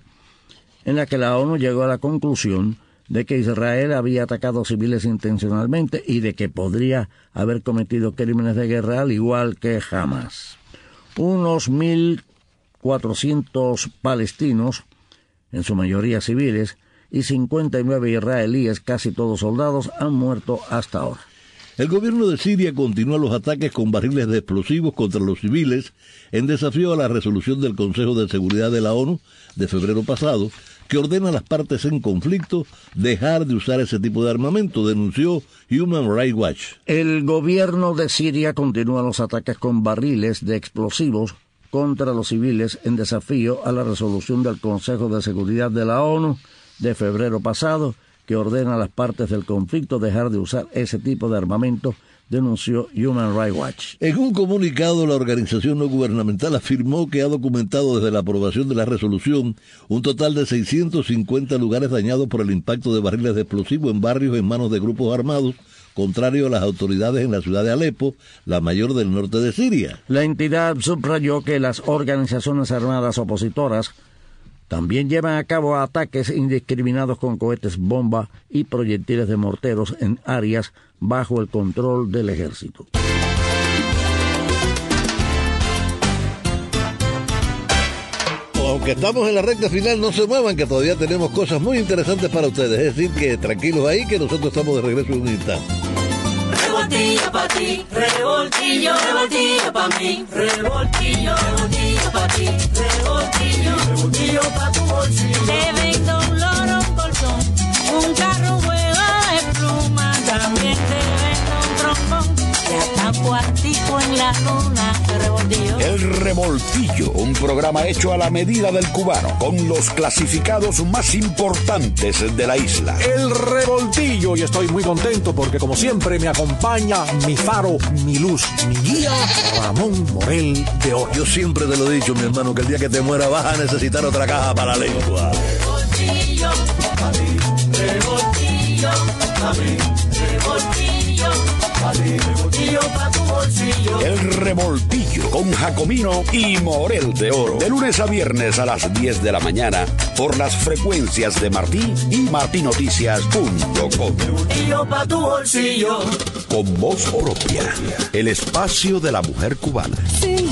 en la que la ONU llegó a la conclusión de que Israel había atacado civiles intencionalmente y de que podría haber cometido crímenes de guerra al igual que Hamás. Unos mil cuatrocientos palestinos en su mayoría civiles, y cincuenta y nueve israelíes, casi todos soldados, han muerto hasta ahora. El gobierno de Siria continúa los ataques con barriles de explosivos contra los civiles en desafío a la resolución del Consejo de Seguridad de la ONU de febrero pasado, que ordena a las partes en conflicto dejar de usar ese tipo de armamento, denunció Human Rights Watch. El gobierno de Siria continúa los ataques con barriles de explosivos contra los civiles en desafío a la resolución del Consejo de Seguridad de la ONU de febrero pasado, que ordena a las partes del conflicto dejar de usar ese tipo de armamento, denunció Human Rights Watch. En un comunicado, la organización no gubernamental afirmó que ha documentado desde la aprobación de la resolución un total de seiscientos cincuenta lugares dañados por el impacto de barriles de explosivos en barrios en manos de grupos armados, contrario a las autoridades en la ciudad de Alepo, la mayor del norte de Siria. La entidad subrayó que las organizaciones armadas opositoras también llevan a cabo ataques indiscriminados con cohetes bomba y proyectiles de morteros en áreas bajo el control del ejército. Aunque estamos en la recta final, no se muevan, que todavía tenemos cosas muy interesantes para ustedes. Es decir, que tranquilos ahí, que nosotros estamos de regreso en un instante. Revoltillo pa' ti, revoltillo, revoltillo pa' mí, revoltillo, revoltillo pa' ti, revoltillo, revoltillo pa' tu bolsillo. Te vendo un loro, un colchón, un carro, un juego de pluma, también te vendo un trombón, y hasta un cuartico en la luna, revoltillo. El Revoltillo, un programa hecho a la medida del cubano, con los clasificados más importantes de la isla. El Revoltillo, y estoy muy contento porque como siempre me acompaña mi faro, mi luz, mi guía, Ramón Morel de Oro. Yo siempre te lo he dicho, mi hermano, que el día que te muera vas a necesitar otra caja para la lengua. Revoltillo, pa' mí, revoltillo, pa' mí, revoltillo, pa' mí, revoltillo pa' tu bolsillo. El Revoltillo con Jacomino y Morel de Oro. De lunes a viernes a las diez de la mañana por las frecuencias de Martí y martinoticias punto com. Revoltillo pa' tu bolsillo. Con voz propia. El espacio de la mujer cubana. Sin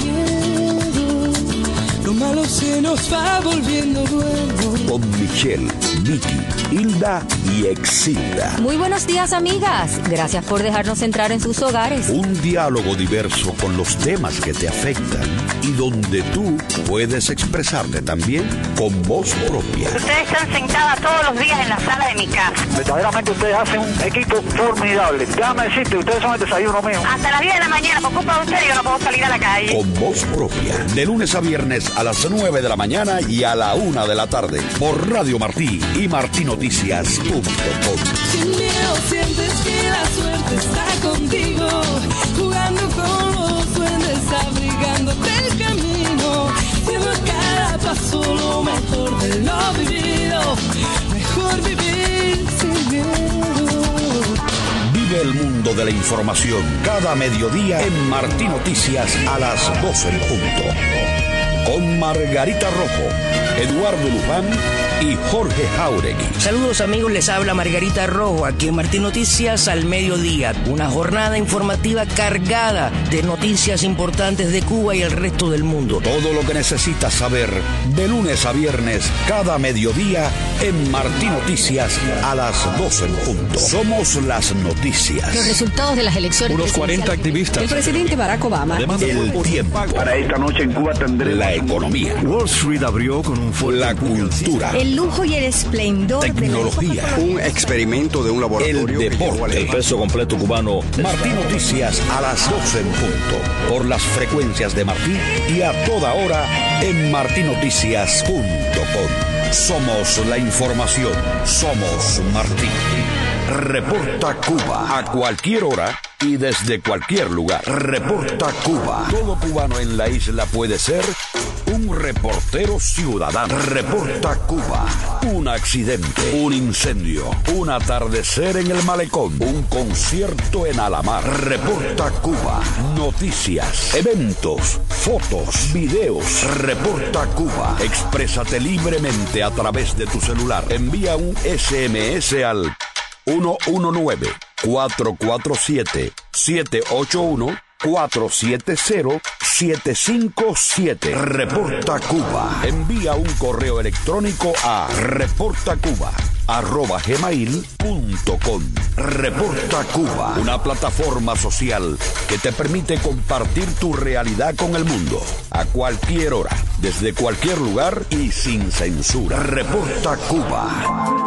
miedo, lo malo se nos va volviendo bueno. Con Michelle, Vicky, Hilda y Exilda. Muy buenos días, amigas. Gracias por dejarnos entrar en sus hogares. Un diálogo diverso con los temas que te afectan y donde tú puedes expresarte también con voz propia. Ustedes están sentadas todos los días en la sala de mi casa. Verdaderamente ustedes hacen un equipo formidable. Déjame decirte, ustedes son el desayuno mío. Hasta las diez de la mañana, por culpa de ustedes, yo no puedo salir a la calle. Con voz propia. De lunes a viernes a las nueve de la mañana y a la una de la tarde. Por Radio Martí y martinoticias punto com. Sin miedo sientes que la suerte está contigo, jugando con los duendes, abrigándote el camino, siendo cada paso lo mejor de lo vivido, mejor vivir sin miedo. Vive el mundo de la información cada mediodía en Martí Noticias a las doce en punto. Con Margarita Rojo, Eduardo Luján y Jorge Jauregui. Saludos amigos, les habla Margarita Rojo aquí en Martí Noticias al mediodía. Una jornada informativa cargada de noticias importantes de Cuba y el resto del mundo. Todo lo que necesitas saber de lunes a viernes cada mediodía en Martí Noticias a las doce en punto. Somos las noticias. Los resultados de las elecciones. Unos cuarenta activistas. El presidente Barack Obama. El tiempo. Para esta noche en Cuba tendré la economía. Wall Street abrió con un fuerte la cultura. El lujo y el esplendor tecnología. De un experimento de un laboratorio. El deporte. El peso completo cubano. Martí Noticias a las doce en punto. Por las frecuencias de Martí y a toda hora en martinoticias punto com. Somos la información. Somos Martí. Reporta Cuba a cualquier hora y desde cualquier lugar. Reporta Cuba. Todo cubano en la isla puede ser un reportero ciudadano. Reporta Cuba. Un accidente, un incendio, un atardecer en el malecón, un concierto en Alamar. Reporta Cuba. Noticias, eventos, fotos, videos. Reporta Cuba. Exprésate libremente a través de tu celular. Envía un ese eme ese al uno uno nueve, cuatro cuatro siete, siete ocho uno, cuatro siete cero, siete cinco siete. Reporta Cuba. Envía un correo electrónico a reportacuba arroba gmail punto com. Reporta Cuba, una plataforma social que te permite compartir tu realidad con el mundo a cualquier hora, desde cualquier lugar y sin censura. Reporta Cuba.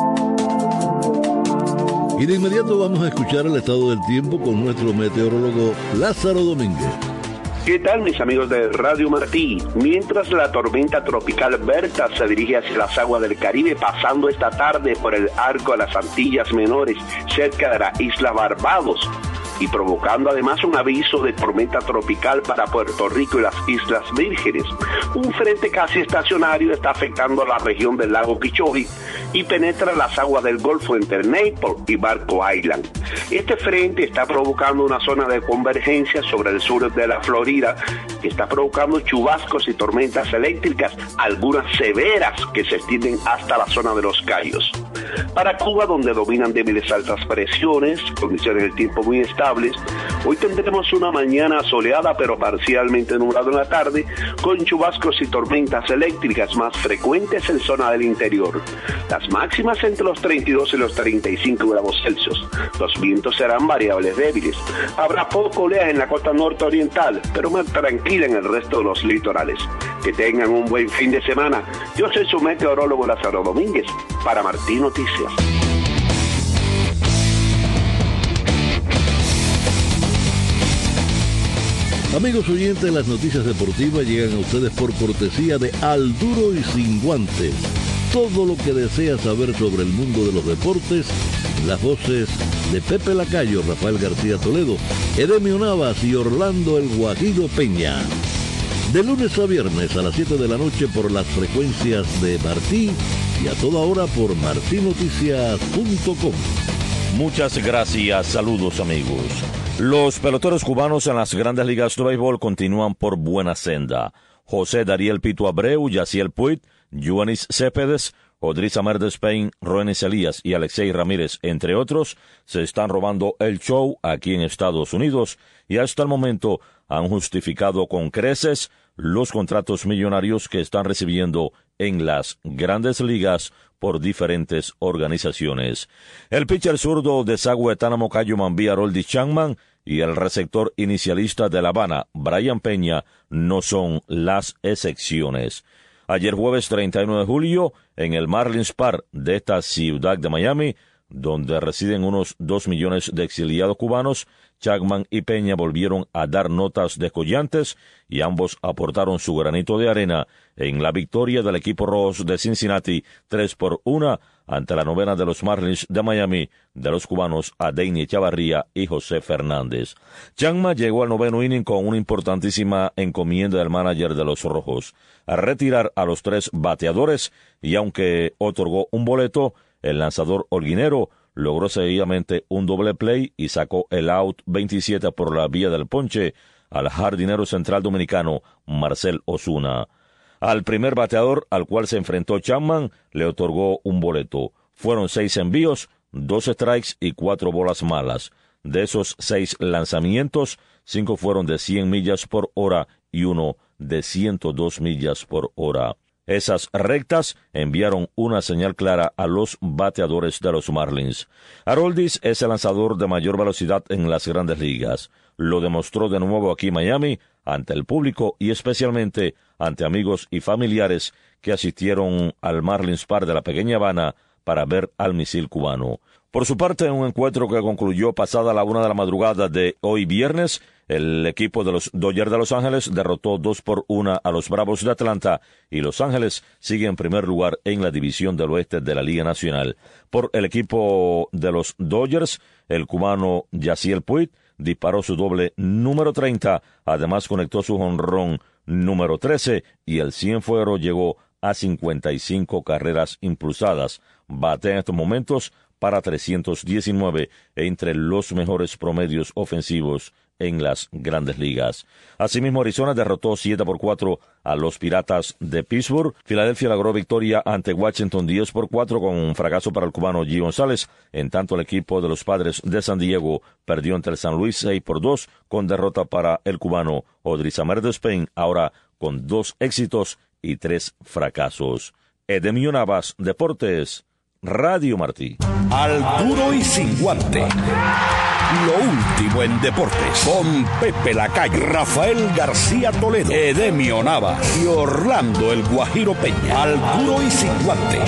Y de inmediato vamos a escuchar el estado del tiempo con nuestro meteorólogo Lázaro Domínguez. ¿Qué tal, mis amigos de Radio Martí? Mientras la tormenta tropical Berta se dirige hacia las aguas del Caribe, pasando esta tarde por el arco de las Antillas Menores, cerca de la isla Barbados, y provocando además un aviso de tormenta tropical para Puerto Rico y las Islas Vírgenes. Un frente casi estacionario está afectando a la región del lago Kichoji y penetra las aguas del Golfo entre Naples y Barco Island. Este frente está provocando una zona de convergencia sobre el sur de la Florida, que está provocando chubascos y tormentas eléctricas, algunas severas que se extienden hasta la zona de los Cayos. Para Cuba, donde dominan débiles altas presiones, condiciones del tiempo muy estables, hoy tendremos una mañana soleada pero parcialmente nublado en la tarde, con chubascos y tormentas eléctricas más frecuentes en zona del interior. Las máximas entre los treinta y dos y los treinta y cinco grados Celsius. Los vientos serán variables débiles. Habrá poco oleaje en la costa norte-oriental, pero más tranquila en el resto de los litorales. Que tengan un buen fin de semana. Yo soy su meteorólogo Lázaro Domínguez, para Martí Noticias. Amigos oyentes, las noticias deportivas llegan a ustedes por cortesía de Al Duro y Sin Guantes. Todo lo que desea saber sobre el mundo de los deportes, las voces de Pepe Lacayo, Rafael García Toledo, Edemio Navas y Orlando El Guajiro Peña. De lunes a viernes a las siete de la noche por las frecuencias de Martí y a toda hora por martí noticias punto com. Muchas gracias, saludos amigos. Los peloteros cubanos en las grandes ligas de béisbol continúan por buena senda. José Dariel Pito Abreu, Yaciel Puig, Yoenis Céspedes, Odriza Merdes Payne, Roenis Elías y Alexei Ramírez, entre otros, se están robando el show aquí en Estados Unidos y hasta el momento han justificado con creces los contratos millonarios que están recibiendo en las grandes ligas por diferentes organizaciones. El pitcher zurdo de Saguetánamo Cayo Mambí, Haroldis Chapman, y el receptor inicialista de La Habana, Brian Peña, no son las excepciones. Ayer jueves treinta y uno de julio, en el Marlins Park de esta ciudad de Miami, donde residen unos dos millones de exiliados cubanos, Chapman y Peña volvieron a dar notas descollantes y ambos aportaron su granito de arena en la victoria del equipo rojo de Cincinnati tres por uno ante la novena de los Marlins de Miami de los cubanos Adeini Echavarría y José Fernández. Chapman llegó al noveno inning con una importantísima encomienda del manager de los rojos, a retirar a los tres bateadores, y aunque otorgó un boleto, el lanzador holguinero logró seguidamente un doble play y sacó el out veintisiete por la vía del ponche al jardinero central dominicano Marcel Ozuna. Al primer bateador al cual se enfrentó Chapman le otorgó un boleto. Fueron seis envíos, dos strikes y cuatro bolas malas. De esos seis lanzamientos, cinco fueron de cien millas por hora y uno de ciento dos millas por hora. Esas rectas enviaron una señal clara a los bateadores de los Marlins. Haroldis es el lanzador de mayor velocidad en las grandes ligas. Lo demostró de nuevo aquí en Miami, ante el público y especialmente ante amigos y familiares que asistieron al Marlins Park de la pequeña Habana para ver al misil cubano. Por su parte, en un encuentro que concluyó pasada la una de la madrugada de hoy viernes, el equipo de los Dodgers de Los Ángeles derrotó dos por uno a los Bravos de Atlanta y Los Ángeles sigue en primer lugar en la división del oeste de la Liga Nacional. Por el equipo de los Dodgers, el cubano Yaciel Puig disparó su doble número treinta, además conectó su jonrón número trece y el cienfuero llegó a cincuenta y cinco carreras impulsadas. Bate en estos momentos para trescientos diecinueve entre los mejores promedios ofensivos en las Grandes Ligas. Asimismo, Arizona derrotó siete por cuatro a los Piratas de Pittsburgh. Filadelfia logró victoria ante Washington diez por cuatro con un fracaso para el cubano G. González. En tanto, el equipo de los Padres de San Diego perdió ante el San Luis seis por dos con derrota para el cubano Odrizamer de Spain, ahora con dos éxitos y tres fracasos. Edemio Navas, Deportes, Radio Martí. Al duro y sin guante. Lo último en deportes, con Pepe Lacayo, Rafael García Toledo, Edemio Navas y Orlando el Guajiro Peña. Al duro y sin guante.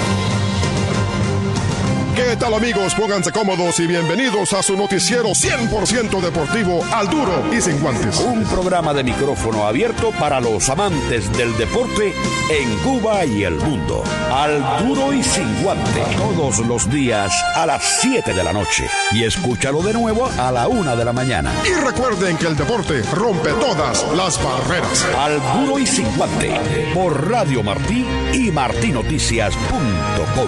¿Qué tal, amigos? Pónganse cómodos y bienvenidos a su noticiero cien por ciento deportivo, Al duro y sin guantes. Un programa de micrófono abierto para los amantes del deporte en Cuba y el mundo. Al duro y sin guante. Todos los días a las siete de la noche. Y escúchalo de nuevo a la una de la mañana. Y recuerden que el deporte rompe todas las barreras. Al duro y sin guante. Por Radio Martí y martinoticias punto com.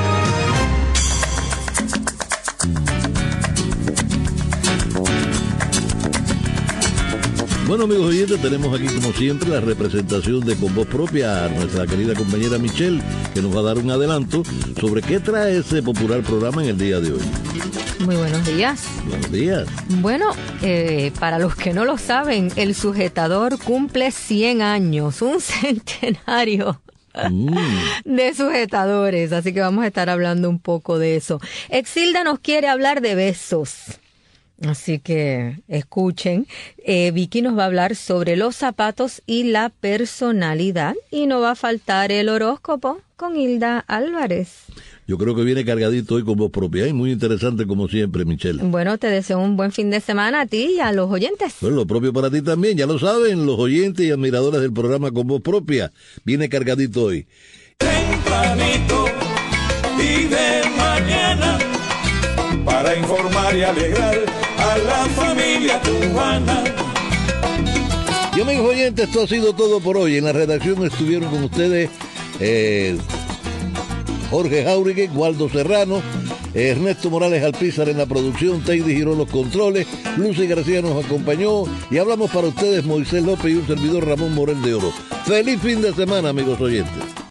Bueno, amigos oyentes, tenemos aquí como siempre la representación de Con Voz Propia a nuestra querida compañera Michelle, que nos va a dar un adelanto sobre qué trae ese popular programa en el día de hoy. Muy buenos días. Buenos días. Bueno, eh, para los que no lo saben, el sujetador cumple cien años, un centenario. Mm. de sujetadores, así que vamos a estar hablando un poco de eso. Exilda nos quiere hablar de besos. Así que escuchen, eh, Vicky nos va a hablar sobre los zapatos y la personalidad y no va a faltar el horóscopo con Hilda Álvarez. Yo creo que viene cargadito hoy con Voz Propia y muy interesante como siempre, Michelle. Bueno, te deseo un buen fin de semana a ti y a los oyentes. Bueno, lo propio para ti también, ya lo saben, los oyentes y admiradores del programa Con Voz Propia. Viene cargadito hoy. Tempranito y de mañana para informar y alegrar a la familia cubana. Y amigos oyentes, esto ha sido todo por hoy. En la redacción estuvieron con ustedes eh, Jorge Jáurigue, Waldo Serrano, Ernesto Morales Alpizar en la producción, Teidy giró los controles, Lucy García nos acompañó y hablamos para ustedes Moisés López y un servidor Ramón Morel de Oro. Feliz fin de semana, amigos oyentes.